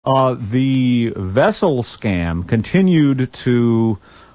The vessel scam continued to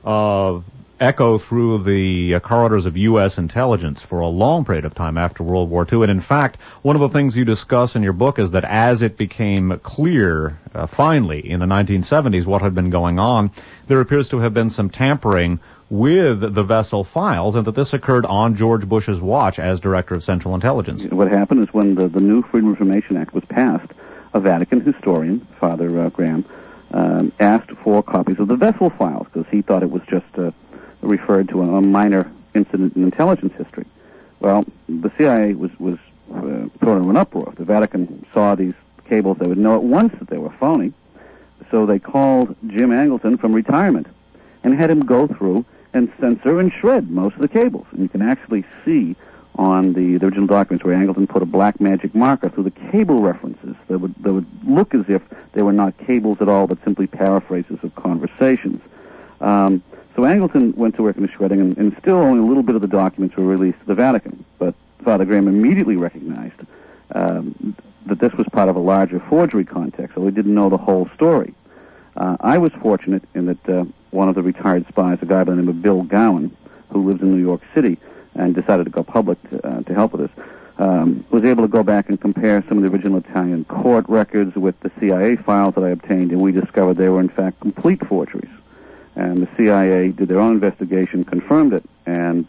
echo through the corridors of U.S. intelligence for a long period of time after World War II. And in fact, one of the things you discuss in your book is that as it became clear, finally, in the 1970s what had been going on, there appears to have been some tampering with the vessel files, and that this occurred on George Bush's watch as Director of Central Intelligence. What happened is when the new Freedom of Information Act was passed, a Vatican historian, Father Graham, asked for copies of the vessel files because he thought it was just referred to a minor incident in intelligence history. Well, the CIA was thrown in an uproar. The Vatican saw these cables; they would know at once that they were phony. So they called Jim Angleton from retirement and had him go through and censor and shred most of the cables. And you can actually see on the original documents where Angleton put a black magic marker through the cable references that would look as if they were not cables at all, but simply paraphrases of conversations. So Angleton went to work in the shredding, and still only a little bit of the documents were released to the Vatican. But Father Graham immediately recognized that this was part of a larger forgery context, so he didn't know the whole story. I was fortunate in that one of the retired spies, a guy by the name of Bill Gowan, who lives in New York City, and decided to go public to help with this, was able to go back and compare some of the original Italian court records with the CIA files that I obtained, and we discovered they were in fact complete forgeries. And the CIA did their own investigation, confirmed it, and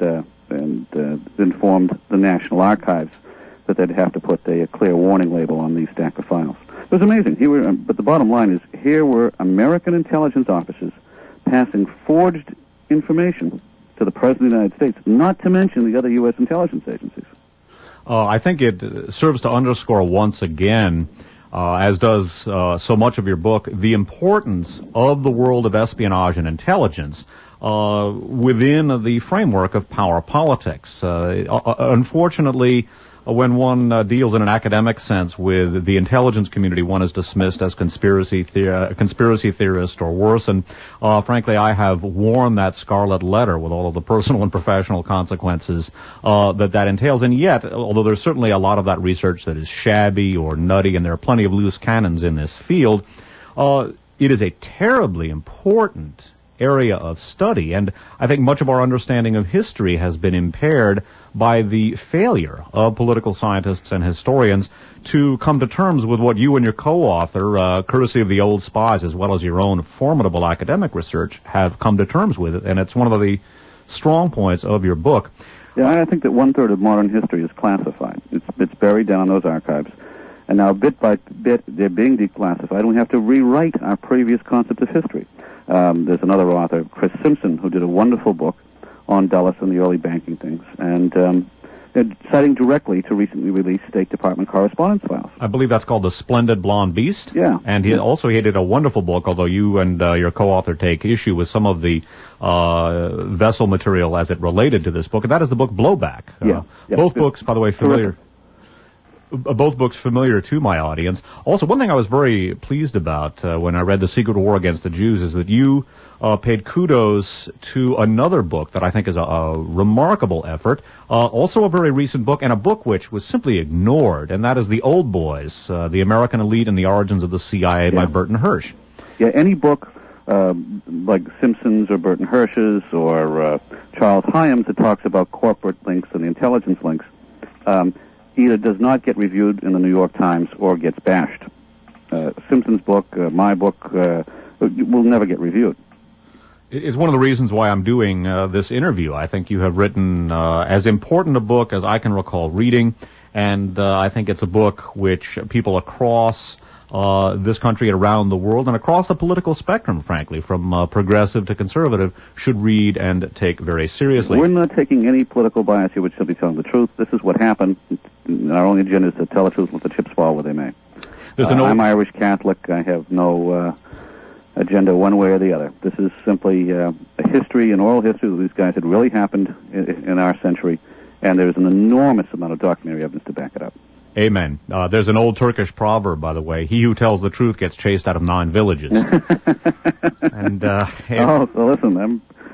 informed the National Archives that they'd have to put a clear warning label on these stack of files. It was amazing. But the bottom line is, here were American intelligence officers passing forged information to the President of the United States, not to mention the other U.S. intelligence agencies. I think it serves to underscore once again, as does so much of your book, the importance of the world of espionage and intelligence within the framework of power politics. Unfortunately, when one deals in an academic sense with the intelligence community, one is dismissed as conspiracy theorist or worse. And frankly, I have worn that scarlet letter with all of the personal and professional consequences that entails. And yet, although there's certainly a lot of that research that is shabby or nutty, and there are plenty of loose cannons in this field, it is a terribly important area of study. And I think much of our understanding of history has been impaired by the failure of political scientists and historians to come to terms with what you and your co-author, courtesy of the old spies as well as your own formidable academic research, have come to terms with it. And it's one of the strong points of your book. Yeah, I think that 1/3 of modern history is classified. It's buried down in those archives. And now, bit by bit, they're being declassified, and we have to rewrite our previous concept of history. There's another author, Chris Simpson, who did a wonderful book on Dulles and the early banking things, and citing directly to recently released State Department correspondence files. I believe that's called The Splendid Blonde Beast. Yeah. And he did a wonderful book, although you and your co-author take issue with some of the vessel material as it related to this book, and that is the book Blowback. Both books, by the way, familiar. Both books familiar to my audience. Also, one thing I was very pleased about when I read The Secret War Against the Jews is that you paid kudos to another book that I think is a remarkable effort, also a very recent book, and a book which was simply ignored, and that is The Old Boys, The American Elite and the Origins of the CIA by Burton Hirsch. Yeah, any book like Simpson's or Burton Hirsch's or Charles Hyams that talks about corporate links and the intelligence links either does not get reviewed in the New York Times or gets bashed. Simpson's book, my book, will never get reviewed. It's one of the reasons why I'm doing this interview. I think you have written as important a book as I can recall reading, and I think it's a book which people across this country and around the world and across the political spectrum, frankly, from progressive to conservative, should read and take very seriously. We're not taking any political bias here. We're simply telling the truth. This is what happened. Our only agenda is to tell the truth, let the chips fall where they may. I'm Irish Catholic. I have no agenda one way or the other. This is simply a history, an oral history that these guys had really happened in our century, and there's an enormous amount of documentary evidence to back it up. Amen. There's an old Turkish proverb, by the way. He who tells the truth gets chased out of 9 villages. So listen,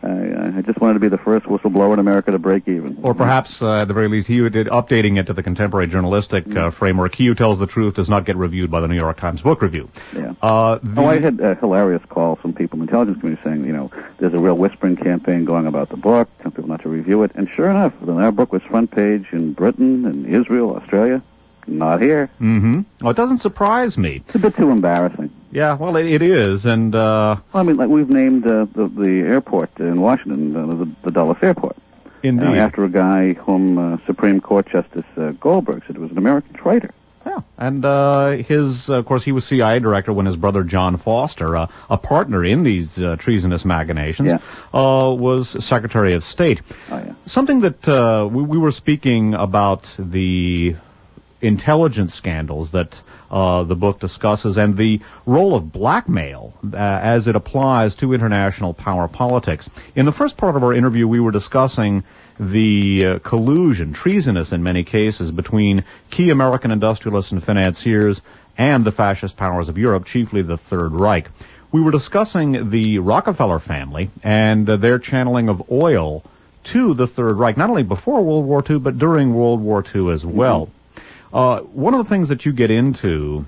I just wanted to be the first whistleblower in America to break even. Or perhaps, at the very least, he did updating it to the contemporary journalistic framework. He who tells the truth does not get reviewed by the New York Times Book Review. Yeah. I had a hilarious call from people in the intelligence community saying, there's a real whispering campaign going about the book, telling people not to review it. And sure enough, our book was front page in Britain and Israel, Australia. Not here. Mm-hmm. Well, it doesn't surprise me. It's a bit too embarrassing. Yeah, well, it is, and... we've named the airport in Washington the Dulles Airport. Indeed. After a guy whom Supreme Court Justice Goldberg said was an American traitor. Yeah, and of course, he was CIA director when his brother John Foster, a partner in these treasonous machinations, was Secretary of State. Oh, yeah. Something that we were speaking about the intelligence scandals that the book discusses and the role of blackmail as it applies to international power politics. In the first part of our interview, we were discussing the collusion, treasonous in many cases, between key American industrialists and financiers and the fascist powers of Europe, chiefly the Third Reich. We were discussing the Rockefeller family and their channeling of oil to the Third Reich, not only before World War II, but during World War II as well. Mm-hmm. One of the things that you get into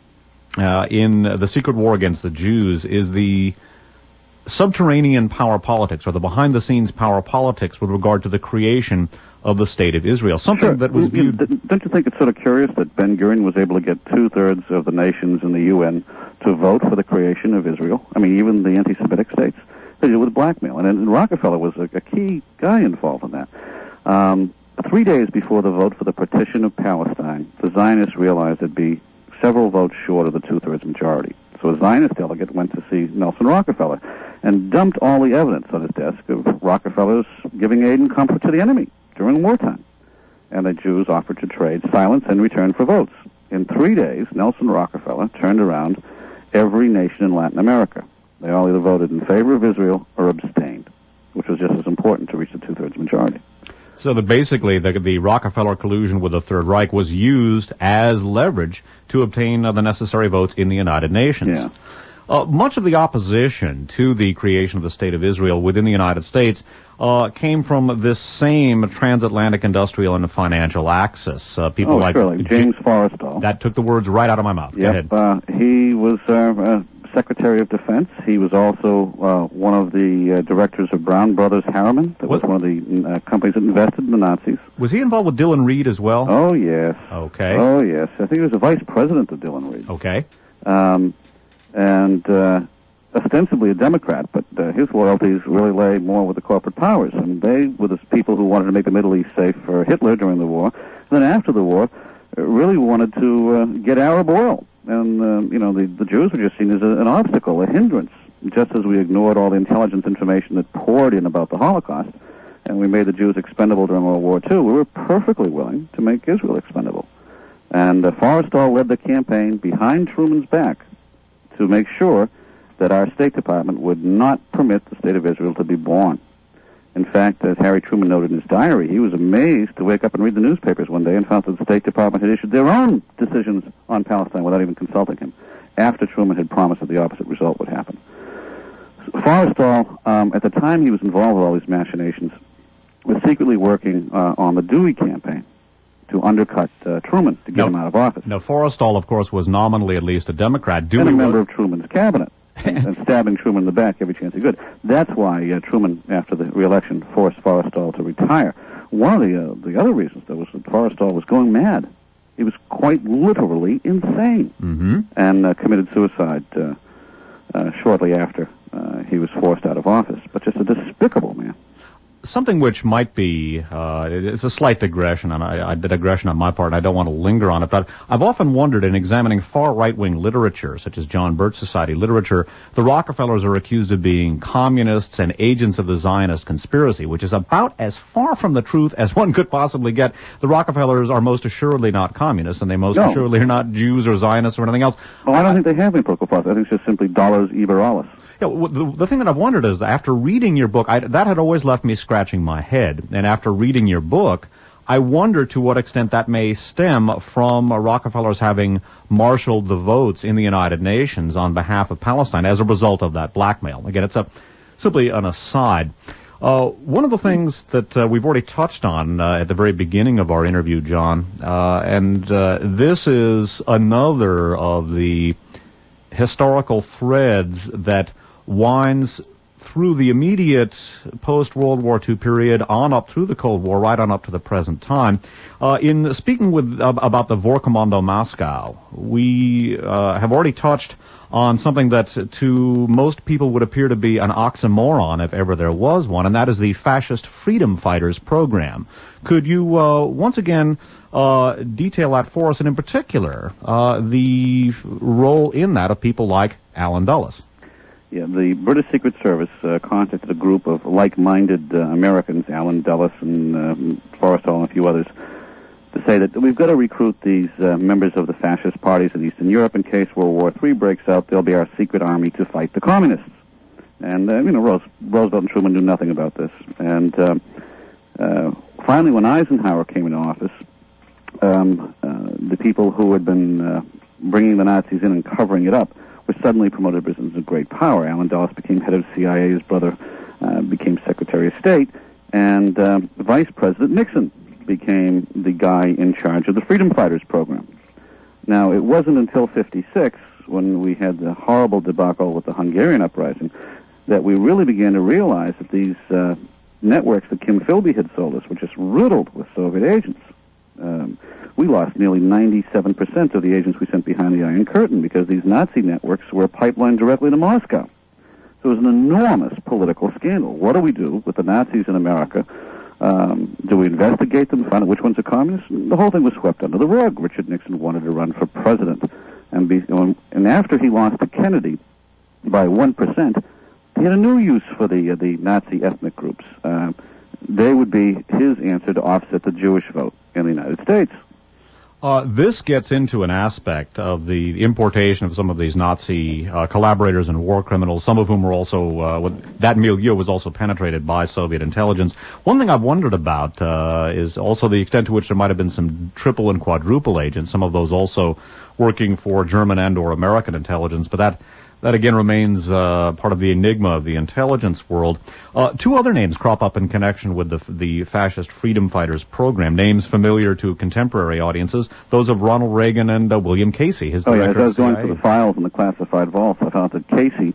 in the secret war against the Jews is the subterranean power politics, or the behind-the-scenes power politics with regard to the creation of the State of Israel. Something that was viewed... Don't you think it's sort of curious that Ben-Gurion was able to get 2/3 of the nations in the UN to vote for the creation of Israel? I mean, even the anti-Semitic states? They did it with blackmail. And Rockefeller was a key guy involved in that. 3 days before the vote for the partition of Palestine, the Zionists realized there'd be several votes short of the 2/3 majority. So a Zionist delegate went to see Nelson Rockefeller and dumped all the evidence on his desk of Rockefeller's giving aid and comfort to the enemy during wartime. And the Jews offered to trade silence in return for votes. In 3 days, Nelson Rockefeller turned around every nation in Latin America. They all either voted in favor of Israel or abstained, which was just as important to reach the 2/3 majority. So that basically the Rockefeller collusion with the Third Reich was used as leverage to obtain the necessary votes in the United Nations. Yeah. Much of the opposition to the creation of the State of Israel within the United States came from this same transatlantic industrial and financial axis. People like James Forrestal. That took the words right out of my mouth. Yep. Go ahead. He was Secretary of Defense. He was also one of the directors of Brown Brothers Harriman. That was one of the companies that invested in the Nazis. Was he involved with Dillon Reed as well? Oh, yes. Okay. Oh, yes. I think he was the vice president of Dillon Reed. Okay. And ostensibly a Democrat, but his loyalties really lay more with the corporate powers. And they were the people who wanted to make the Middle East safe for Hitler during the war. And then after the war, really wanted to get Arab oil. And, the Jews were just seen as an obstacle, a hindrance, just as we ignored all the intelligence information that poured in about the Holocaust, and we made the Jews expendable during World War II. We were perfectly willing to make Israel expendable. And Forrestal led the campaign behind Truman's back to make sure that our State Department would not permit the State of Israel to be born. In fact, as Harry Truman noted in his diary, he was amazed to wake up and read the newspapers one day and found that the State Department had issued their own decisions on Palestine without even consulting him, after Truman had promised that the opposite result would happen. Forrestal, at the time he was involved with all these machinations, was secretly working on the Dewey campaign to undercut Truman to get him out of office. Now, Forrestal, of course, was nominally at least a Democrat. Dewey and a member of Truman's cabinet. and stabbing Truman in the back every chance he could. That's why Truman, after the re-election, forced Forrestal to retire. One of the other reasons, though, was that Forrestal was going mad. He was quite literally insane, and committed suicide shortly after he was forced out of office. But just a despicable man. Something which might be, it's a slight digression, and a digression on my part, and I don't want to linger on it, but I've often wondered in examining far right-wing literature, such as John Birch Society literature, the Rockefellers are accused of being communists and agents of the Zionist conspiracy, which is about as far from the truth as one could possibly get. The Rockefellers are most assuredly not communists, and they most assuredly are not Jews or Zionists or anything else. Well, I don't think they have any political policy. I think it's just simply dollars iberalis. Yeah, the thing that I've wondered is that after reading your book, that had always left me scratching my head. And after reading your book, I wonder to what extent that may stem from Rockefellers having marshaled the votes in the United Nations on behalf of Palestine as a result of that blackmail. Again, it's a simply an aside. One of the things that we've already touched on at the very beginning of our interview, John, and this is another of the historical threads that winds through the immediate post-World War II period on up through the Cold War, right on up to the present time. In speaking about the Vorkommando Moscow, we have already touched on something that to most people would appear to be an oxymoron, if ever there was one, and that is the Fascist Freedom Fighters program. Could you once again detail that for us, and in particular the role in that of people like Allen Dulles? Yeah, the British Secret Service contacted a group of like-minded Americans, Allen Dulles and Forrestal and a few others, to say that we've got to recruit these members of the fascist parties in Eastern Europe in case World War III breaks out. They'll be our secret army to fight the communists. And, Roosevelt and Truman knew nothing about this. And finally, when Eisenhower came into office, the people who had been bringing the Nazis in and covering it up were suddenly promoted to positions of great power. Allen Dulles became head of CIA, his brother became Secretary of State, and Vice President Nixon became the guy in charge of the Freedom Fighters program. Now, it wasn't until '56, when we had the horrible debacle with the Hungarian uprising, that we really began to realize that these networks that Kim Philby had sold us were just riddled with Soviet agents. We lost nearly 97% of the agents we sent behind the Iron Curtain because these Nazi networks were pipelined directly to Moscow. So it was an enormous political scandal. What do we do with the Nazis in America? Do we investigate them, find out which ones are communists? The whole thing was swept under the rug. Richard Nixon wanted to run for president. And after he lost to Kennedy by 1%, he had a new use for the Nazi ethnic groups. They would be his answer to offset the Jewish vote in the United States. This gets into an aspect of the importation of some of these Nazi collaborators and war criminals, some of whom were also, that milieu was also penetrated by Soviet intelligence. One thing I've wondered about is also the extent to which there might have been some triple and quadruple agents, some of those also working for German and or American intelligence, but that again remains part of the enigma of the intelligence world. Two other names crop up in connection with the Fascist Freedom Fighters program, names familiar to contemporary audiences, those of Ronald Reagan and William Casey, his director as I was of CIA. going through the files in the classified vaults, I found that Casey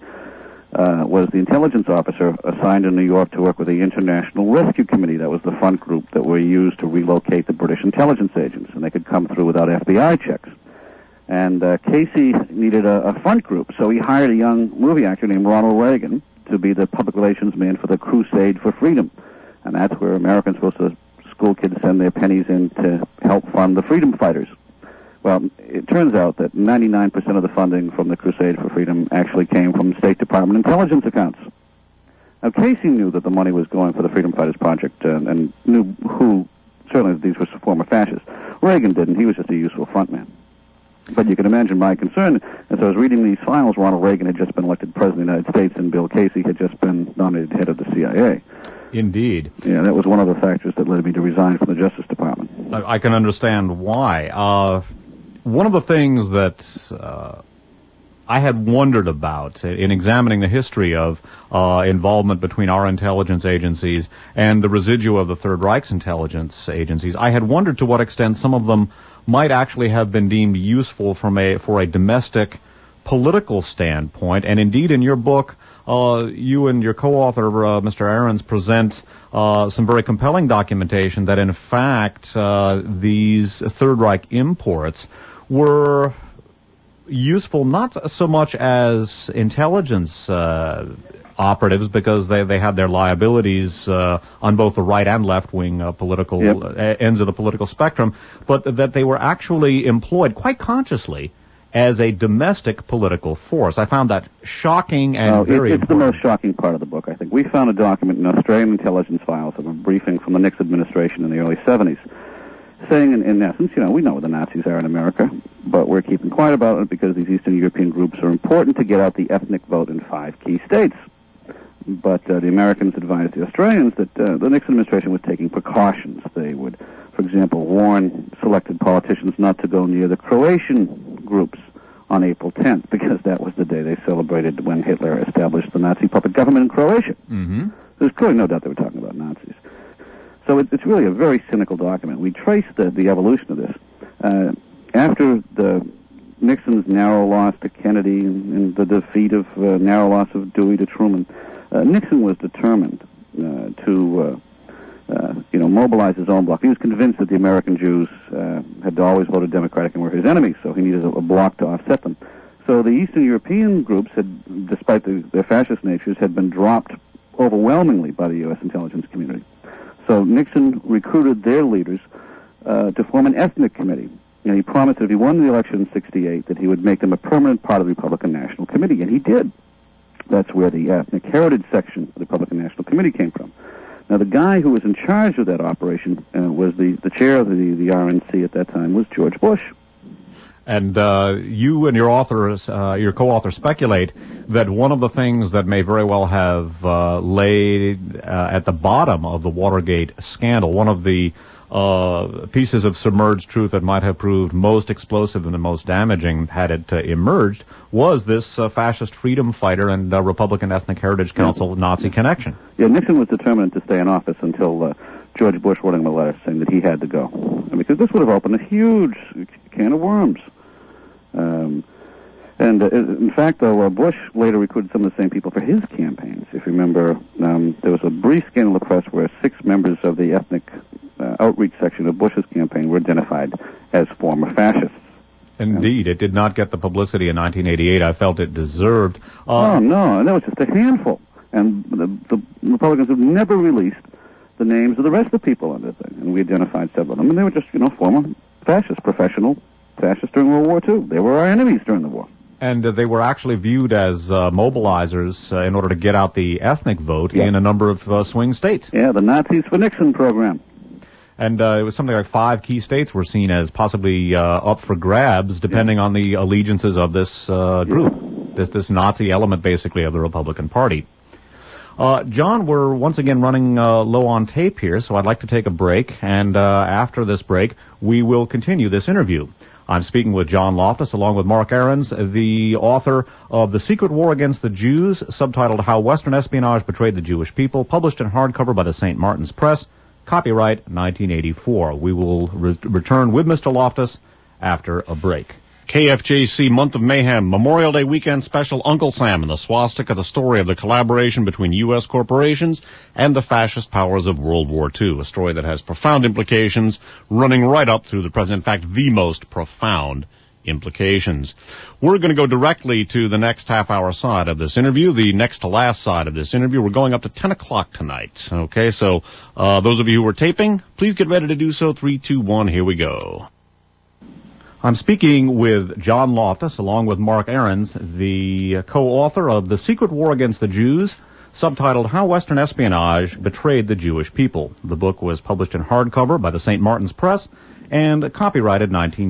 was the intelligence officer assigned in New York to work with the International Rescue Committee. That was the front group that were used to relocate the British intelligence agents, and they could come through without FBI checks. And Casey needed a front group, so he hired a young movie actor named Ronald Reagan to be the public relations man for the Crusade for Freedom. And that's where Americans were supposed to, school kids send their pennies in to help fund the freedom fighters. Well, it turns out that 99% of the funding from the Crusade for Freedom actually came from State Department intelligence accounts. Now, Casey knew that the money was going for the Freedom Fighters Project and knew who, certainly these were former fascists. Reagan didn't. He was just a useful frontman. But you can imagine my concern. As I was reading these files, Ronald Reagan had just been elected President of the United States, and Bill Casey had just been nominated head of the CIA. Indeed. Yeah, that was one of the factors that led me to resign from the Justice Department. I can understand why. One of the things that I had wondered about in examining the history of involvement between our intelligence agencies and the residue of the Third Reich's intelligence agencies, I had wondered to what extent some of them might actually have been deemed useful for a domestic political standpoint. And indeed, in your book, you and your co-author, Mr. Ahrens, present some very compelling documentation that, in fact, these Third Reich imports were useful not so much as intelligence operatives, because they had their liabilities on both the right and left wing political ends of the political spectrum, but that they were actually employed quite consciously as a domestic political force. I found that shocking and very important. It's the most shocking part of the book, I think. We found a document in Australian intelligence files of a briefing from the Nixon administration in the early 70s, saying, in essence, we know where the Nazis are in America, but we're keeping quiet about it because these Eastern European groups are important to get out the ethnic vote in 5 key states. But the Americans advised the Australians that the Nixon administration was taking precautions. They would, for example, warn selected politicians not to go near the Croatian groups on April 10th, because that was the Day they celebrated when Hitler established the Nazi puppet government in Croatia. Mm-hmm. There's clearly no doubt they were talking about Nazis. So it's really a very cynical document. We trace the evolution of this. After Nixon's narrow loss to Kennedy and the defeat of narrow loss of Dewey to Truman, Nixon was determined to mobilize his own bloc. He was convinced that the American Jews had always voted Democratic and were his enemies, so he needed a bloc to offset them. So the Eastern European groups had, despite their fascist natures, had been dropped overwhelmingly by the U.S. intelligence community. So Nixon recruited their leaders to form an ethnic committee. And he promised that if he won the election in '68, that he would make them a permanent part of the Republican National Committee, and he did. That's where the ethnic heritage section of the Republican National Committee came from. Now, the guy who was in charge of that operation was the chair of the RNC at that time was George Bush. And you and your co-author speculate that one of the things that may very well have laid at the bottom of the Watergate scandal, one of the pieces of submerged truth that might have proved most explosive and the most damaging had it emerged, was this fascist freedom fighter and Republican Ethnic Heritage Council Nazi connection. Yeah, Nixon was determined to stay in office until George Bush wrote him a letter saying that he had to go. Because this would have opened a huge can of worms. In fact, though, Bush later recruited some of the same people for his campaigns. If you remember, there was a brief scandal in the press where 6 members of the ethnic outreach section of Bush's campaign were identified as former fascists. Indeed, it did not get the publicity in 1988 I felt it deserved. No, that was just a handful. And the Republicans have never released the names of the rest of the people on this thing. And we identified several of them. And they were just, former fascists, professional fascists during World War II. They were our enemies during the war. And they were actually viewed as mobilizers in order to get out the ethnic vote in a number of swing states. Yeah, the Nazis for Nixon program. And it was something like 5 key states were seen as possibly up for grabs, depending on the allegiances of this group, this Nazi element, basically, of the Republican Party. John, we're once again running low on tape here, so I'd like to take a break. And after this break, we will continue this interview. I'm speaking with John Loftus, along with Mark Ahrens, the author of The Secret War Against the Jews, subtitled How Western Espionage Betrayed the Jewish People, published in hardcover by the St. Martin's Press, copyright 1984. We will return with Mr. Loftus after a break. KFJC Month of Mayhem, Memorial Day Weekend Special, Uncle Sam and the Swastika, the story of the collaboration between U.S. corporations and the fascist powers of World War II, a story that has profound implications running right up through the present, in fact, the most profound implications. We're going to go directly to the next half-hour side of this interview, the next to last side of this interview. We're going up to 10 o'clock tonight. Okay, so those of you who are taping, please get ready to do so. 3, 2, 1, here we go. I'm speaking with John Loftus, along with Mark Ahrens, the co-author of The Secret War Against the Jews, subtitled How Western Espionage Betrayed the Jewish People. The book was published in hardcover by the St. Martin's Press and copyrighted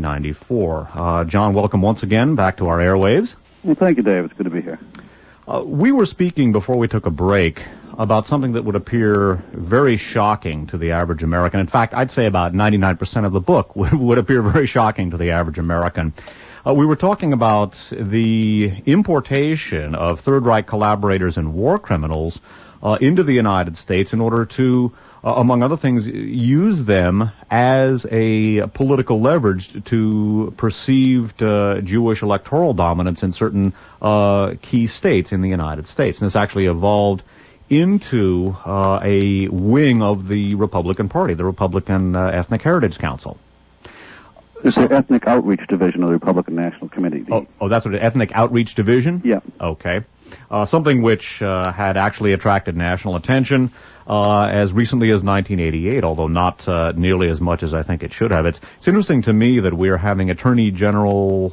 1994. John, welcome once again back to our airwaves. Well, thank you, Dave. It's good to be here. We were speaking before we took a break about something that would appear very shocking to the average American. In fact, I'd say about 99% of the book would appear very shocking to the average American. We were talking about the importation of Third Reich collaborators and war criminals into the United States in order to, among other things, use them as a political leverage to perceived Jewish electoral dominance in certain key states in the United States. And this actually evolved into a wing of the Republican Party, the Republican Ethnic Heritage Council. It's the Ethnic Outreach Division of the Republican National Committee. Oh, that's what, Ethnic Outreach Division? Yeah. Okay. Something which had actually attracted national attention as recently as 1988, although not nearly as much as I think it should have. It's interesting to me that we're having Attorney General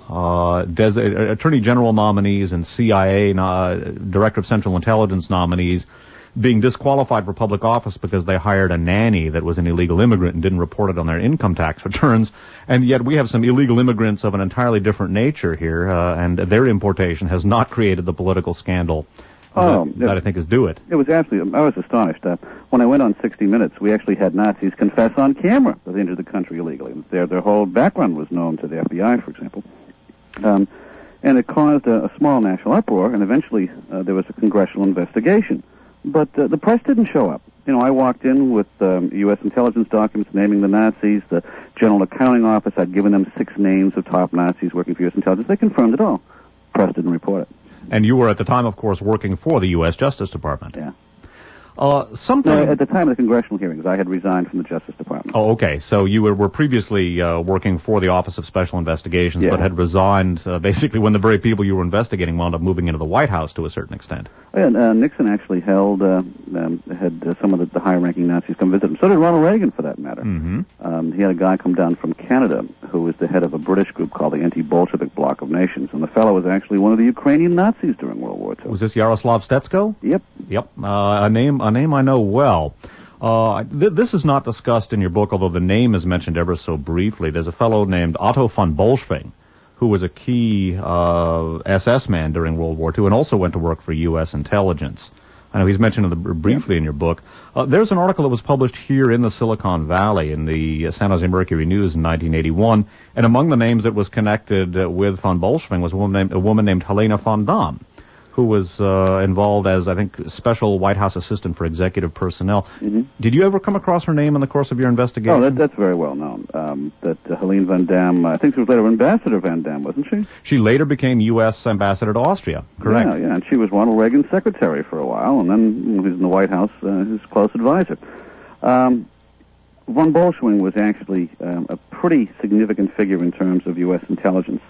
nominees and CIA Director of Central Intelligence nominees being disqualified for public office because they hired a nanny that was an illegal immigrant and didn't report it on their income tax returns. And yet we have some illegal immigrants of an entirely different nature here, and their importation has not created the political scandal that I think is due it. It was absolutely, I was astonished. When I went on 60 Minutes, we actually had Nazis confess on camera that they entered the country illegally. Their whole background was known to the FBI, for example. And it caused a small national uproar, and eventually there was a congressional investigation. But the press didn't show up. You know, I walked in with U.S. intelligence documents naming the Nazis, the General Accounting Office. I'd given them 6 names of top Nazis working for U.S. intelligence. They confirmed it all. Press didn't report it. And you were at the time, of course, working for the U.S. Justice Department. Yeah. No, at the time of the congressional hearings, I had resigned from the Justice Department. Oh, okay. So you were previously working for the Office of Special Investigations, but had resigned basically when the very people you were investigating wound up moving into the White House to a certain extent. Oh, yeah, Nixon actually had some of the higher-ranking Nazis come visit him. So did Ronald Reagan, for that matter. Mm-hmm. He had a guy come down from Canada who was the head of a British group called the Anti-Bolshevik Bloc of Nations, and the fellow was actually one of the Ukrainian Nazis during World War II. Was this Yaroslav Stetsko? Yep. Yep. A name I know well. This is not discussed in your book, although the name is mentioned ever so briefly. There's a fellow named Otto von Bolschwing, who was a key SS man during World War II and also went to work for U.S. intelligence. I know he's mentioned briefly in your book. There's an article that was published here in the Silicon Valley in the San Jose Mercury News in 1981, and among the names that was connected with von Bolschwing was a woman named Helena von Damme, who was involved as, I think, special White House assistant for executive personnel. Mm-hmm. Did you ever come across her name in the course of your investigation? Oh, that's very well known. That Helene Van Damme, I think she was later Ambassador Van Damme, wasn't she? She later became U.S. Ambassador to Austria, correct? Yeah, and she was Ronald Reagan's secretary for a while, and then he was in the White House, his close advisor. Von Bolschwing was actually a pretty significant figure in terms of U.S. intelligence.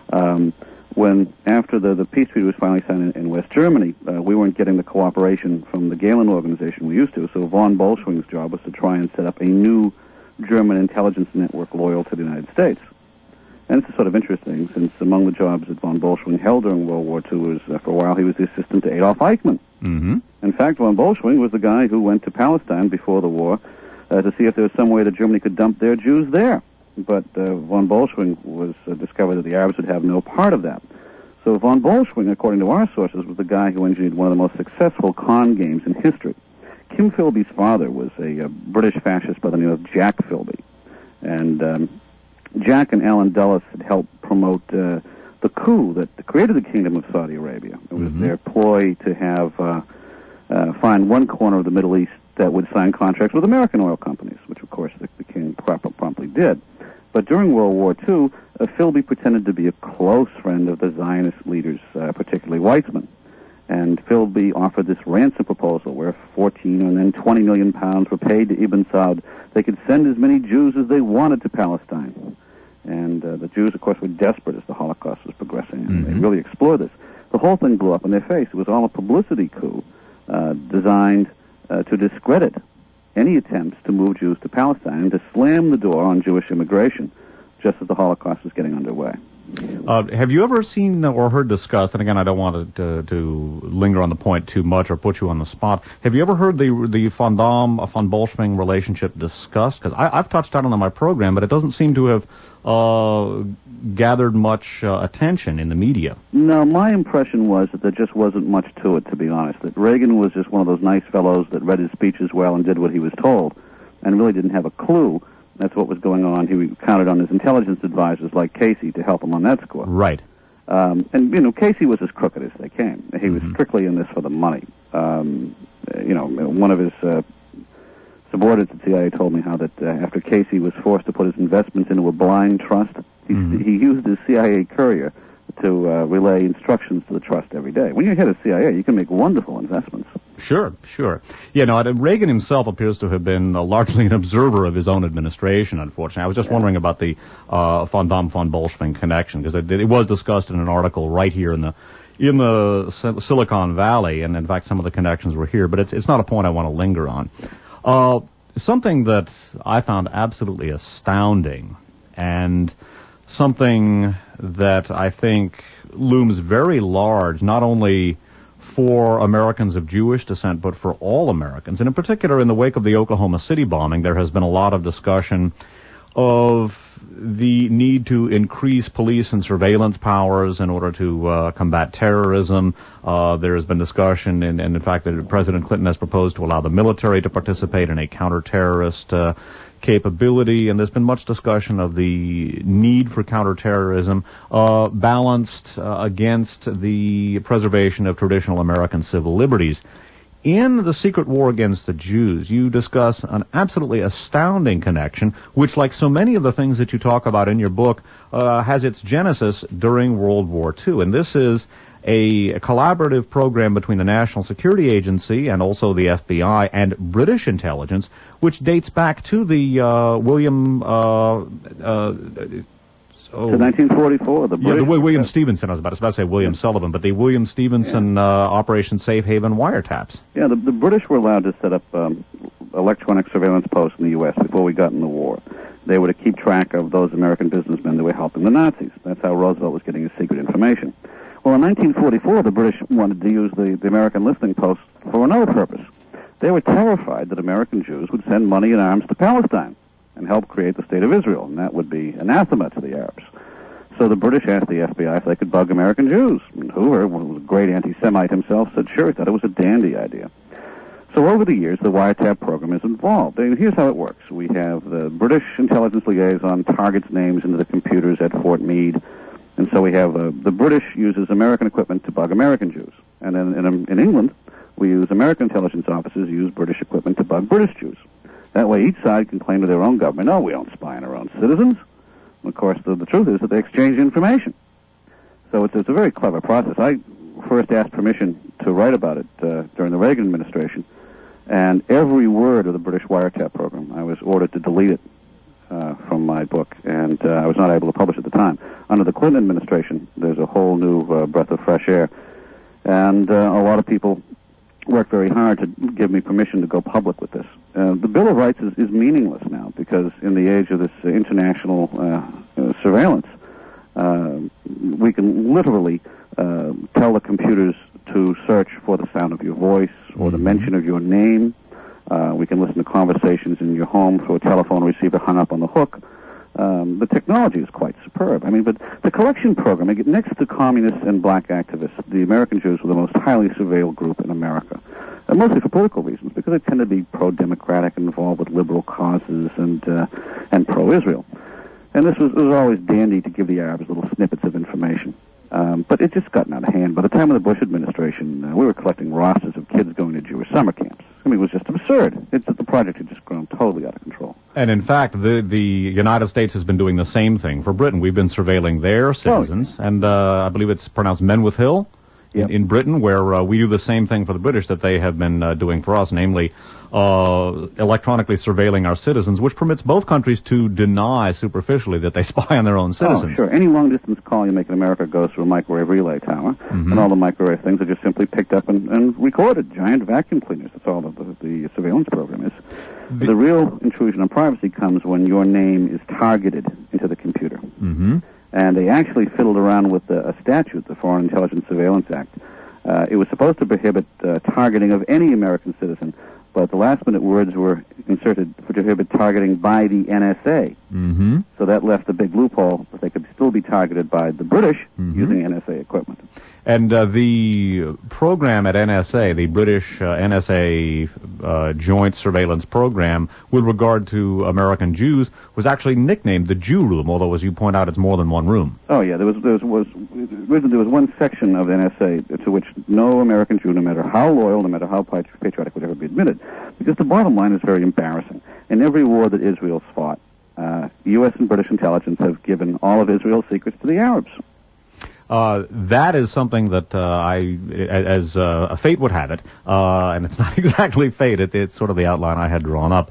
When, after the peace treaty was finally signed in West Germany, we weren't getting the cooperation from the Gehlen organization we used to, so von Bolschwing's job was to try and set up a new German intelligence network loyal to the United States. And it's sort of interesting, since among the jobs that von Bolschwing held during World War II was, for a while, he was the assistant to Adolf Eichmann. Mm-hmm. In fact, von Bolschwing was the guy who went to Palestine before the war to see if there was some way that Germany could dump their Jews there. But von Bolschwing was discovered that the Arabs would have no part of that. So von Bolschwing, according to our sources, was the guy who engineered one of the most successful con games in history. Kim Philby's father was a British fascist by the name of Jack Philby. And Jack and Alan Dulles had helped promote the coup that created the Kingdom of Saudi Arabia. It was their ploy to have find one corner of the Middle East that would sign contracts with American oil companies, which, of course, the king promptly did. But during World War II, Philby pretended to be a close friend of the Zionist leaders, particularly Weizmann. And Philby offered this ransom proposal where 14 and then 20 million pounds were paid to Ibn Saud. They could send as many Jews as they wanted to Palestine. And the Jews, of course, were desperate as the Holocaust was progressing, and they really explored this. The whole thing blew up in their face. It was all a publicity coup designed to discredit any attempts to move Jews to Palestine and to slam the door on Jewish immigration just as the Holocaust was getting underway. Have you ever seen or heard discussed, and again, I don't want to linger on the point too much or put you on the spot, have you ever heard the von Damme, von Bolschwing relationship discussed? Because I've touched on it on my program, but it doesn't seem to have gathered much attention in the media. No, my impression was that there just wasn't much to it, to be honest. That Reagan was just one of those nice fellows that read his speeches well and did what he was told, and really didn't have a clue. That's what was going on. He counted on his intelligence advisors like Casey to help him on that score. Right. And, Casey was as crooked as they came. He was strictly in this for the money. One of his subordinates at CIA told me how that after Casey was forced to put his investments into a blind trust, he used his CIA courier to relay instructions to the trust every day. When you're head of CIA, you can make wonderful investments. Sure. Reagan himself appears to have been largely an observer of his own administration, unfortunately. I was just wondering about the von Damme, von Bolschwing connection, because it was discussed in an article right here in the Silicon Valley, and in fact some of the connections were here, but it's not a point I want to linger on. Something that I found absolutely astounding, and something that I think looms very large, not only for Americans of Jewish descent, but for all Americans. And in particular, in the wake of the Oklahoma City bombing, there has been a lot of discussion of the need to increase police and surveillance powers in order to combat terrorism. There has been discussion, and in fact, that President Clinton has proposed to allow the military to participate in a counter-terrorist capability, and there's been much discussion of the need for counterterrorism balanced against the preservation of traditional American civil liberties. In The Secret War Against the Jews, you discuss an absolutely astounding connection, which, like so many of the things that you talk about in your book, has its genesis during World War II. And this is a collaborative program between the National Security Agency and also the FBI and British intelligence, which dates back to the to 1944, the British... Yeah, the William Stevenson, I was about to say William Sullivan, but the William Stevenson Operation Safe Haven wiretaps. Yeah, the British were allowed to set up electronic surveillance posts in the U.S. before we got in the war. They were to keep track of those American businessmen that were helping the Nazis. That's how Roosevelt was getting his secret information. Well, in 1944, the British wanted to use the American listening posts for another purpose. They were terrified that American Jews would send money and arms to Palestine and help create the State of Israel, and that would be anathema to the Arabs. So the British asked the FBI if they could bug American Jews. And Hoover, who was a great anti-Semite himself, said sure, he thought it was a dandy idea. So over the years, the wiretap program is involved. And here's how it works. We have the British intelligence liaison targets names into the computers at Fort Meade, and so we have the British uses American equipment to bug American Jews. And then in England, we use American intelligence officers use British equipment to bug British Jews. That way each side can claim to their own government, no, we don't spy on our own citizens. And of course, the truth is that they exchange information. So it's a very clever process. I first asked permission to write about it during the Reagan administration, and every word of the British wiretap program, I was ordered to delete it from my book, and I was not able to publish at the time. Under the Clinton administration, there's a whole new breath of fresh air, and a lot of people worked very hard to give me permission to go public with this. The Bill of Rights is meaningless now because in the age of this international surveillance, we can literally tell the computers to search for the sound of your voice or the mention of your name. We can listen to conversations in your home through a telephone receiver hung up on the hook. The technology is quite superb. I mean, but the collection program, next to communists and black activists, the American Jews were the most highly surveilled group in America. Mostly for political reasons, because they tend to be pro-democratic and involved with liberal causes and pro-Israel. And this was always dandy to give the Arabs little snippets of information. But it just gotten out of hand. By the time of the Bush administration, we were collecting rosters of kids going to Jewish summer camps. I mean, it was just absurd. It's that the project had just grown totally out of control. And in fact, the United States has been doing the same thing for Britain. We've been surveilling their citizens, and I believe it's pronounced Menwith Hill in Britain, where we do the same thing for the British that they have been doing for us, namely electronically surveilling our citizens, which permits both countries to deny superficially that they spy on their own citizens. Oh, sure. Any long-distance call you make in America goes through a microwave relay tower, and all the microwave things are just simply picked up and recorded. Giant vacuum cleaners. That's all the surveillance program is. The real intrusion on privacy comes when your name is targeted into the computer. And they actually fiddled around with a statute, the Foreign Intelligence Surveillance Act. It was supposed to prohibit targeting of any American citizen, but the last-minute words were inserted to prohibit targeting by the NSA. So that left a big loophole that they could still be targeted by the British using NSA equipment. And the program at NSA, the British NSA Joint Surveillance Program, with regard to American Jews, was actually nicknamed the Jew Room, although, as you point out, it's more than one room. Oh, yeah. There was one section of NSA to which no American Jew, no matter how loyal, no matter how patriotic, would ever be admitted. Because the bottom line is very embarrassing. In every war that Israel's fought, U.S. and British intelligence have given all of Israel's secrets to the Arabs. That is something that as fate would have it, and it's not exactly fate, it's sort of the outline I had drawn up,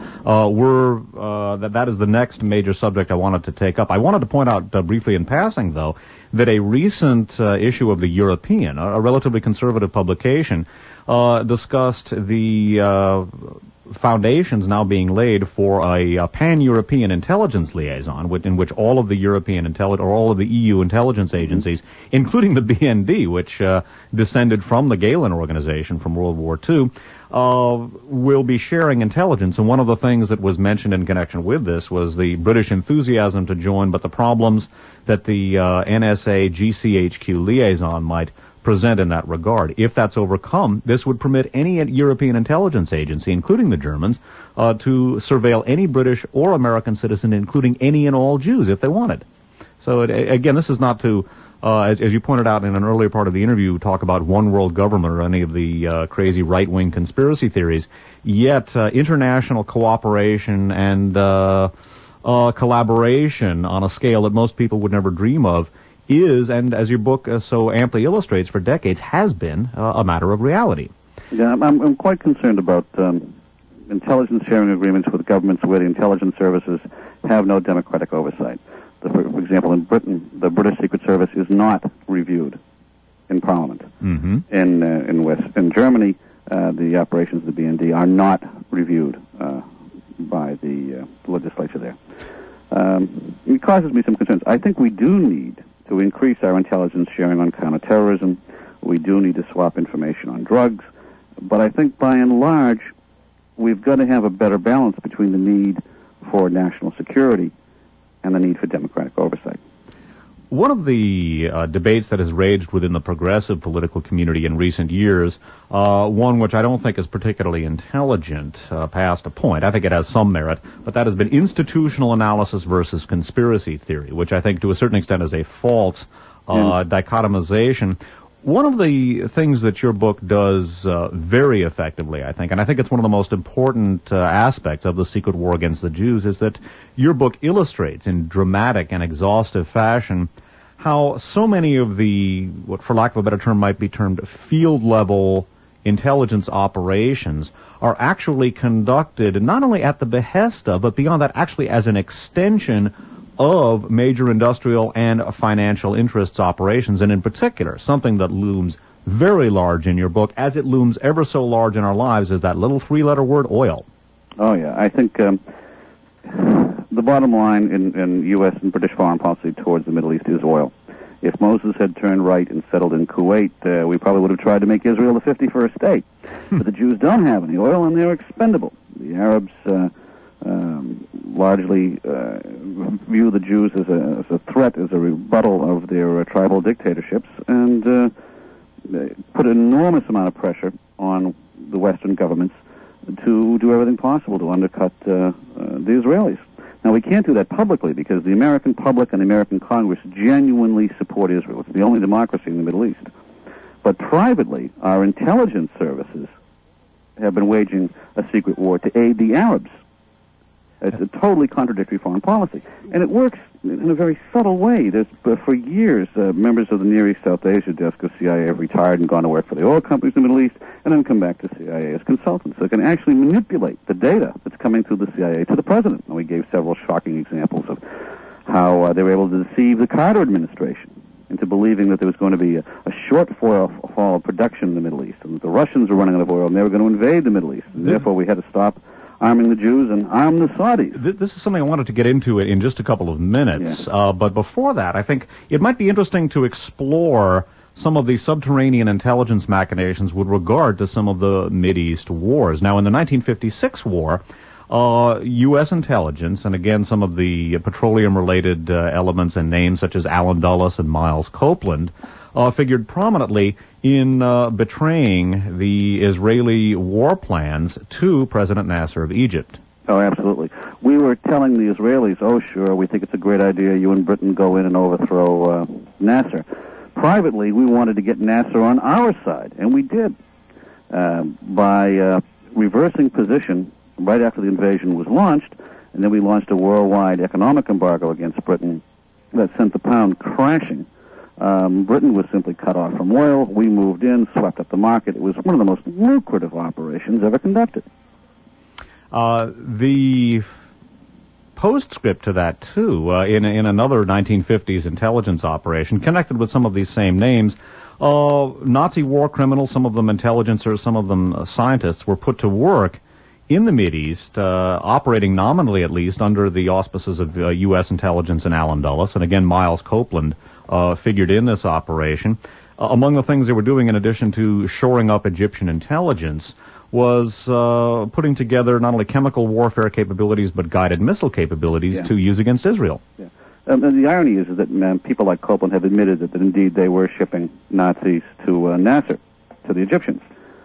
that is the next major subject I wanted to take up. I wanted to point out briefly in passing, though, that a recent issue of the European, a relatively conservative publication, discussed the foundations now being laid for a pan-European intelligence liaison, in which all of the European all of the EU intelligence agencies, including the BND, which descended from the Gehlen organization from World War II, will be sharing intelligence. And one of the things that was mentioned in connection with this was the British enthusiasm to join, but the problems that the NSA GCHQ liaison might present in that regard. If that's overcome, this would permit any European intelligence agency, including the Germans, to surveil any British or American citizen, including any and all Jews, if they wanted. So, again, this is not to, as you pointed out in an earlier part of the interview, talk about one world government or any of the crazy right-wing conspiracy theories. Yet, international cooperation and collaboration on a scale that most people would never dream of is, and as your book so amply illustrates for decades, has been a matter of reality. Yeah, I'm quite concerned about intelligence sharing agreements with governments where the intelligence services have no democratic oversight. For example, in Britain, the British Secret Service is not reviewed in Parliament. Mm-hmm. In Germany, the operations of the BND are not reviewed by the legislature there. It causes me some concerns. I think we do need to increase our intelligence sharing on counterterrorism. We do need to swap information on drugs. But I think by and large, we've got to have a better balance between the need for national security and the need for democratic oversight. One of the debates that has raged within the progressive political community in recent years, one which I don't think is particularly intelligent past a point, I think it has some merit, but that has been institutional analysis versus conspiracy theory, which I think to a certain extent is a false dichotomization. One of the things that your book does very effectively, I think, and I think it's one of the most important aspects of the secret war against the Jews, is that your book illustrates in dramatic and exhaustive fashion how so many of the, what for lack of a better term might be termed field-level intelligence operations are actually conducted not only at the behest of, but beyond that, actually as an extension of major industrial and financial interests operations, and in particular, something that looms very large in your book, as it looms ever so large in our lives, is that little three-letter word, oil. Oh, yeah. I think the bottom line in U.S. and British foreign policy towards the Middle East is oil. If Moses had turned right and settled in Kuwait, we probably would have tried to make Israel the 51st state. But the Jews don't have any oil, and they're expendable. The Arabs largely view the Jews as a threat, as a rebuttal of their tribal dictatorships, and put an enormous amount of pressure on the Western governments to do everything possible to undercut the Israelis. Now, we can't do that publicly because the American public and the American Congress genuinely support Israel. It's the only democracy in the Middle East. But privately, our intelligence services have been waging a secret war to aid the Arabs. It's a totally contradictory foreign policy. And it works in a very subtle way. For years, members of the Near East South Asia desk of CIA have retired and gone to work for the oil companies in the Middle East and then come back to CIA as consultants. So they can actually manipulate the data that's coming through the CIA to the president. And we gave several shocking examples of how they were able to deceive the Carter administration into believing that there was going to be a shortfall of production in the Middle East, and that the Russians were running out of oil and they were going to invade the Middle East. And therefore, we had to stop arming the Jews and arm the Saudis. This is something I wanted to get into in just a couple of minutes. Yeah. But before that, I think it might be interesting to explore some of the subterranean intelligence machinations with regard to some of the Mideast wars. Now, in the 1956 war, U.S. intelligence, and again some of the petroleum-related elements and names such as Allen Dulles and Miles Copeland, figured prominently in betraying the Israeli war plans to President Nasser of Egypt. Oh, absolutely. We were telling the Israelis, oh, sure, we think it's a great idea, you and Britain go in and overthrow Nasser. Privately, we wanted to get Nasser on our side, and we did, by reversing position right after the invasion was launched, and then we launched a worldwide economic embargo against Britain that sent the pound crashing. Britain was simply cut off from oil. We moved in, swept up the market. It was one of the most lucrative operations ever conducted. The postscript to that, too, in another 1950s intelligence operation, connected with some of these same names, Nazi war criminals, some of them intelligencers, some of them scientists, were put to work in the Mideast, operating nominally at least under the auspices of U.S. intelligence and Allen Dulles, and again Miles Copeland figured in this operation. Among the things they were doing, in addition to shoring up Egyptian intelligence, was putting together not only chemical warfare capabilities but guided missile capabilities to use against Israel. Yeah. And the irony is that people like Copeland have admitted that indeed they were shipping Nazis to Nasser, to the Egyptians.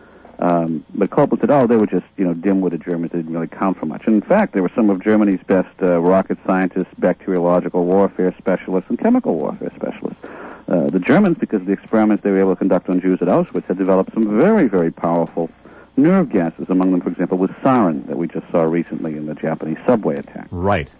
But Copeland said, they were just, dim-witted Germans. They didn't really count for much. And in fact, they were some of Germany's best rocket scientists, bacteriological warfare specialists, and chemical warfare specialists. The Germans, because of the experiments they were able to conduct on Jews at Auschwitz, had developed some very, very powerful nerve gases. Among them, for example, was sarin that we just saw recently in the Japanese subway attack. Right.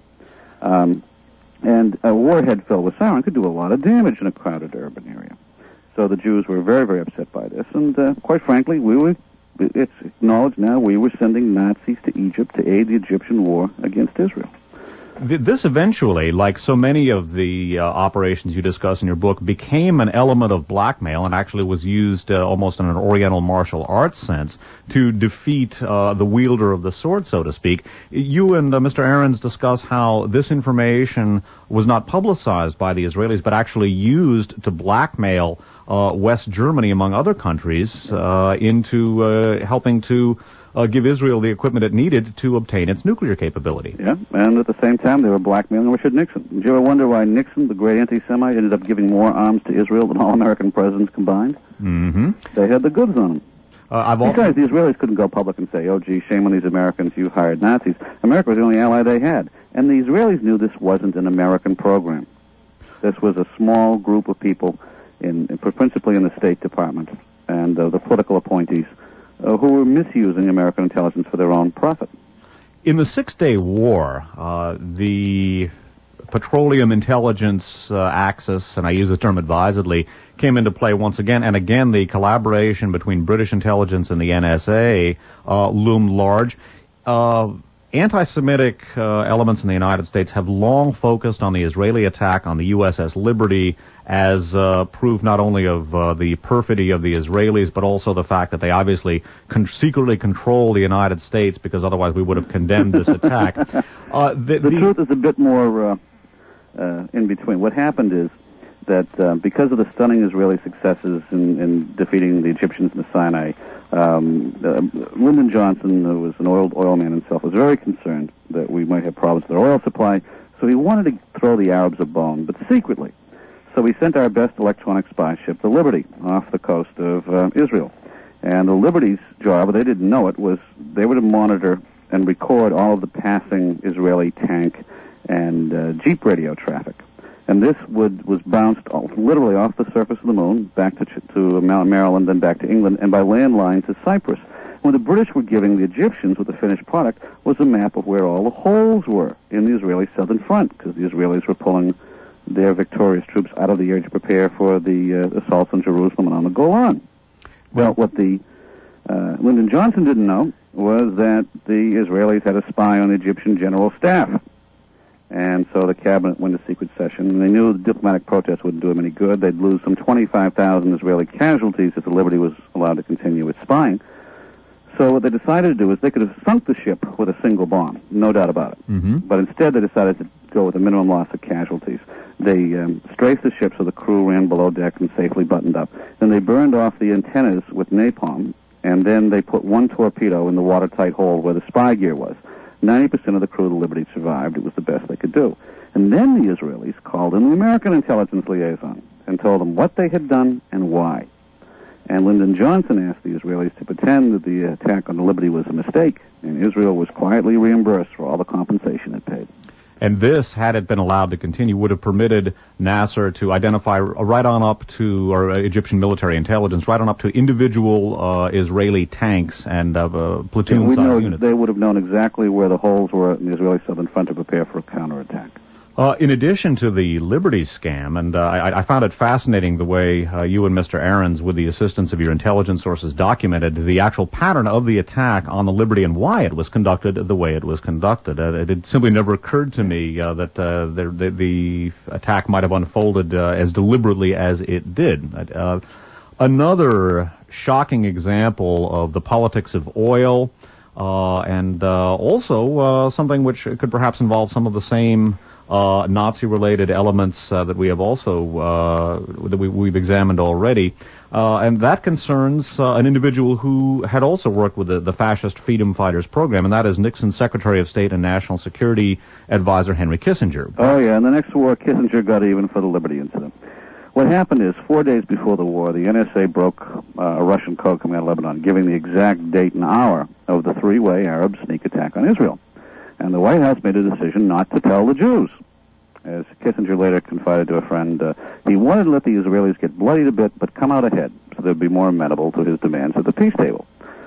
And a warhead filled with sarin could do a lot of damage in a crowded urban area. So the Jews were very, very upset by this. And quite frankly, it's acknowledged now, we were sending Nazis to Egypt to aid the Egyptian war against Israel. This eventually, like so many of the operations you discuss in your book, became an element of blackmail and actually was used almost in an Oriental martial arts sense to defeat the wielder of the sword, so to speak. You and Mr. Ahrens discuss how this information was not publicized by the Israelis, but actually used to blackmail West Germany, among other countries, into helping to give Israel the equipment it needed to obtain its nuclear capability. Yeah, and at the same time, they were blackmailing Richard Nixon. Did you ever wonder why Nixon, the great anti-Semite, ended up giving more arms to Israel than all American presidents combined? Mm-hmm. They had the goods on them. Besides, the Israelis couldn't go public and say, gee, shame on these Americans, you hired Nazis. America was the only ally they had. And the Israelis knew this wasn't an American program. This was a small group of people, principally in the State Department, and the political appointees, who were misusing American intelligence for their own profit. In the Six-Day War, the petroleum intelligence axis, and I use the term advisedly, came into play once again, and again the collaboration between British intelligence and the NSA loomed large. Anti-Semitic elements in the United States have long focused on the Israeli attack on the USS Liberty as proof not only of the perfidy of the Israelis, but also the fact that they obviously secretly control the United States, because otherwise we would have condemned this attack. The truth is a bit more in between. What happened is that because of the stunning Israeli successes in defeating the Egyptians in the Sinai, Lyndon Johnson, who was an oil man himself, was very concerned that we might have problems with our oil supply, so he wanted to throw the Arabs a bone, but secretly. So we sent our best electronic spy ship, the Liberty, off the coast of Israel. And the Liberty's job, they didn't know it, was they were to monitor and record all of the passing Israeli tank and jeep radio traffic. And this was bounced literally off the surface of the moon, back to Maryland, then back to England, and by landline to Cyprus. What the British were giving the Egyptians with the finished product was a map of where all the holes were in the Israeli southern front, because the Israelis were pulling their victorious troops out of the air to prepare for the assaults on Jerusalem and on the Golan. Well, what the Lyndon Johnson didn't know was that the Israelis had a spy on the Egyptian general staff. And so the cabinet went to secret session, and they knew the diplomatic protest wouldn't do them any good. They'd lose some 25,000 Israeli casualties if the Liberty was allowed to continue its spying. So what they decided to do is they could have sunk the ship with a single bomb, no doubt about it. Mm-hmm. But instead they decided to go with a minimum loss of casualties. They strafed the ship so the crew ran below deck and safely buttoned up. Then they burned off the antennas with napalm, and then they put one torpedo in the watertight hole where the spy gear was. 90% of the crew of the Liberty survived. It was the best they could do. And then the Israelis called in the American intelligence liaison and told them what they had done and why. And Lyndon Johnson asked the Israelis to pretend that the attack on the Liberty was a mistake, and Israel was quietly reimbursed for all the compensation it paid. And this, had it been allowed to continue, would have permitted Nasser to identify right on up to, or Egyptian military intelligence, right on up to individual Israeli tanks and platoon-sized units. They would have known exactly where the holes were in the Israeli southern front to prepare for a counterattack. In addition to the Liberty scam, and I found it fascinating the way you and Mr. Ahrens, with the assistance of your intelligence sources, documented the actual pattern of the attack on the Liberty and why it was conducted the way it was conducted. It had simply never occurred to me that the attack might have unfolded as deliberately as it did. Another shocking example of the politics of oil, and also something which could perhaps involve some of the same Nazi-related elements that we have also that we've examined already. and that concerns an individual who had also worked with the Fascist Freedom Fighters program, and that is Nixon's Secretary of State and National Security Advisor Henry Kissinger. Oh, yeah, in the next war, Kissinger got even for the Liberty Incident. What happened is, 4 days before the war, the NSA broke a Russian code coming out of Lebanon, giving the exact date and hour of the three-way Arab sneak attack on Israel. And the White House made a decision not to tell the Jews. As Kissinger later confided to a friend, he wanted to let the Israelis get bloodied a bit, but come out ahead, so they'd be more amenable to his demands at the peace table.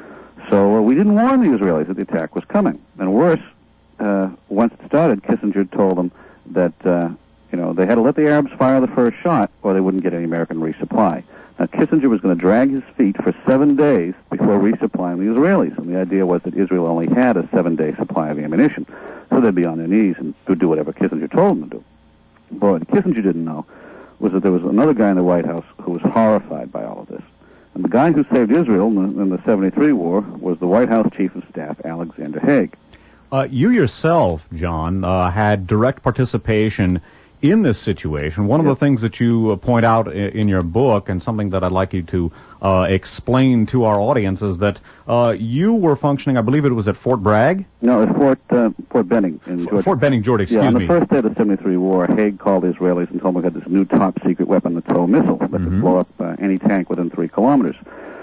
So we didn't warn the Israelis that the attack was coming. And worse, once it started, Kissinger told them that, they had to let the Arabs fire the first shot, or they wouldn't get any American resupply. Now, Kissinger was going to drag his feet for 7 days before resupplying the Israelis, and the idea was that Israel only had a 7-day supply of ammunition, so they'd be on their knees and would do whatever Kissinger told them to do. But what Kissinger didn't know was that there was another guy in the White House who was horrified by all of this. And the guy who saved Israel in the 73 war was the White House Chief of Staff, Alexander Haig. You yourself, John, had direct participation in this situation. One of the things that you point out in your book, and something that I'd like you to explain to our audience, is that you were functioning, I believe it was at Fort Bragg? No, at Fort Benning in Georgia. Fort Benning, Georgia, excuse me. On the first day of the 73 war, Haig called the Israelis and told them we had this new top-secret weapon, the TOW missile, that could blow up any tank within 3 kilometers.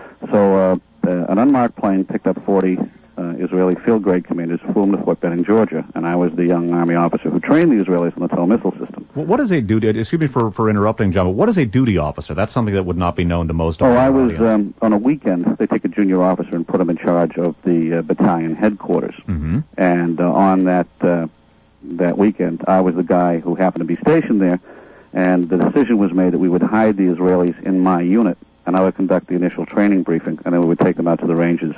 So an unmarked plane picked up 40 Israeli field-grade commanders, flew them to Fort Benning, Georgia, and I was the young Army officer who trained the Israelis on the TOW missile system. Well, what is a duty, excuse me for interrupting, John, but what is a duty officer? That's something that would not be known to most of us. I was, on a weekend, they take a junior officer and put him in charge of the battalion headquarters. Mm-hmm. And on that weekend, I was the guy who happened to be stationed there, and the decision was made that we would hide the Israelis in my unit, and I would conduct the initial training briefing, and then we would take them out to the ranges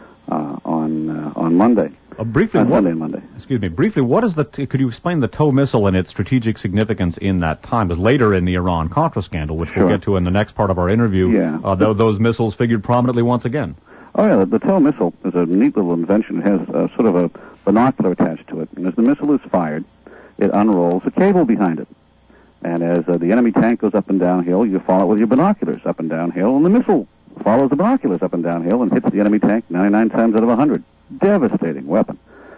on Monday. Sunday and Monday. Excuse me. Briefly, could you explain the TOW missile and its strategic significance in that time? Because later in the Iran-Contra scandal, which we'll get to in the next part of our interview, those missiles figured prominently once again. Oh, yeah, the TOW missile is a neat little invention. It has sort of a binocular attached to it. And as the missile is fired, it unrolls a cable behind it. And as the enemy tank goes up and downhill, you follow it with your binoculars up and downhill, and the missile follows the binoculars up and downhill and hits the enemy tank 99 times out of 100. Devastating weapon.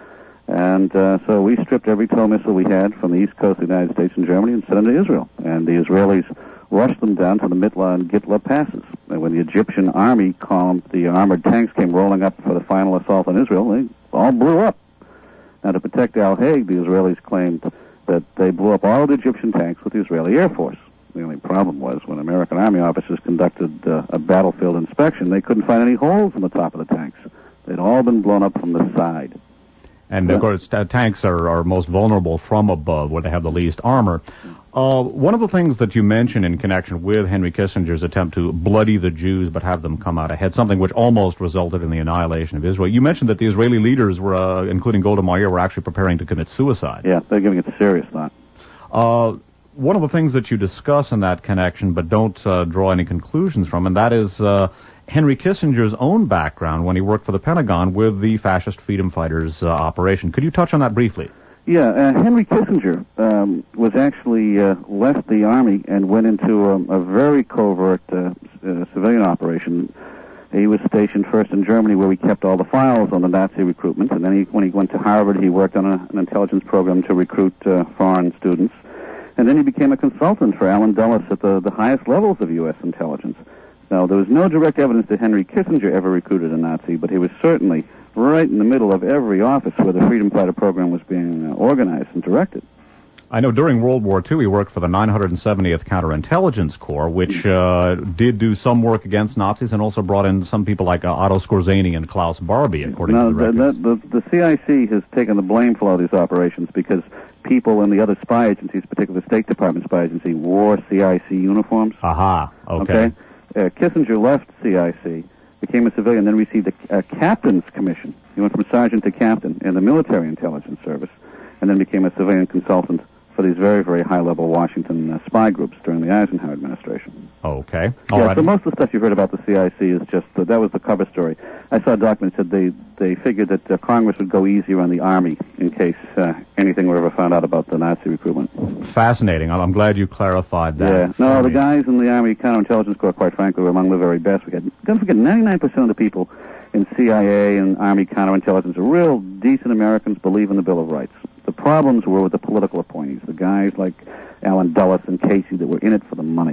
And so we stripped every TOW missile we had from the east coast of the United States and Germany and sent them to Israel. And the Israelis rushed them down to the Mitla and Gitla passes. And when the Egyptian army the armored tanks came rolling up for the final assault on Israel, they all blew up. Now, to protect Al Haig, the Israelis claimed that they blew up all of the Egyptian tanks with the Israeli Air Force. The only problem was when American Army officers conducted a battlefield inspection, they couldn't find any holes in the top of the tanks. They'd all been blown up from the side. And, of course, tanks are most vulnerable from above, where they have the least armor. One of the things that you mentioned in connection with Henry Kissinger's attempt to bloody the Jews but have them come out ahead, something which almost resulted in the annihilation of Israel. You mentioned that the Israeli leaders, including Golda Meir, were actually preparing to commit suicide. Yeah, they're giving it serious thought. One of the things that you discuss in that connection but don't draw any conclusions from, and that is Henry Kissinger's own background when he worked for the Pentagon with the Fascist Freedom Fighters operation. Could you touch on that briefly? Yeah, Henry Kissinger was actually left the Army and went into a very covert civilian operation. He was stationed first in Germany, where we kept all the files on the Nazi recruitment, and then when he went to Harvard, he worked on an intelligence program to recruit foreign students. And then he became a consultant for Allen Dulles at the highest levels of U.S. intelligence. Now, there was no direct evidence that Henry Kissinger ever recruited a Nazi, but he was certainly right in the middle of every office where the Freedom Fighter program was being organized and directed. I know during World War II he worked for the 970th Counterintelligence Corps, which did do some work against Nazis and also brought in some people like Otto Skorzeny and Klaus Barbie, according to the records. The CIC has taken the blame for all these operations because people in the other spy agencies, particularly the State Department spy agency, wore CIC uniforms. Aha, okay. Kissinger left CIC, became a civilian, then received a captain's commission. He went from sergeant to captain in the military intelligence service, and then became a civilian consultant for these very, very high-level Washington spy groups during the Eisenhower administration. Okay. So most of the stuff you heard about the CIC is just, that was the cover story. I saw a document that said they figured that Congress would go easier on the Army in case anything were ever found out about the Nazi recruitment. Fascinating. I'm glad you clarified that. Yeah. No, the guys in the Army Counterintelligence Corps, quite frankly, were among the very best. Don't forget, 99% of the people in CIA and Army counterintelligence are real decent Americans, believe in the Bill of Rights. The problems were with the political appointees, the guys like Alan Dulles and Casey that were in it for the money.